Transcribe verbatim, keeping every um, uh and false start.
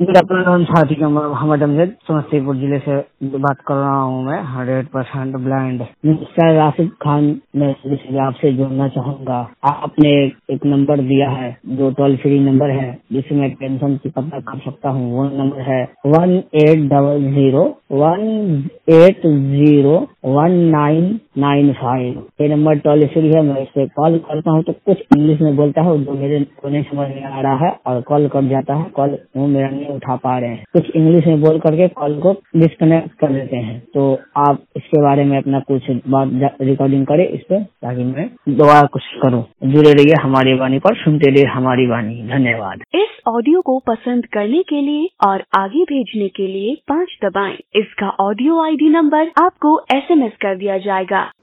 मेरा नाम साथी का मोहम्मद अमजद, समस्तीपुर जिले से बात कर रहा हूँ। मैं hundred percent blind mister Rashid Khan. मैं इसलिए आपसे जुड़ना चाहूँगा। आपने एक नंबर दिया है जो टोल फ्री नंबर है जिससे मैं पेंशन की पता कर सकता हूँ। वो नंबर है one eight double zero one eight zero one nine nine five. ये नंबर टोल फ्री है। मैं इस पे कॉल करता हूँ तो कुछ इंग्लिश में बोलता है जो मेरे को नहीं समझ में आ रहा है और कॉल कट जाता है। कॉल वो मेरा नहीं उठा पा रहे हैं। कुछ इंग्लिश में बोल करके कॉल को डिस्कनेक्ट कर देते हैं। तो आप इसके बारे में अपना कुछ बात रिकॉर्डिंग करें इस पे, ताकि मैं दोबारा कुछ करूँ। जुड़े रहिए हमारी वाणी पर, सुनते रहिए हमारी वाणी। धन्यवाद। इस ऑडियो को पसंद करने के लिए और आगे भेजने के लिए पाँच दबाएं। इसका ऑडियो आईडी नंबर आपको एसएमएस कर दिया जाएगा।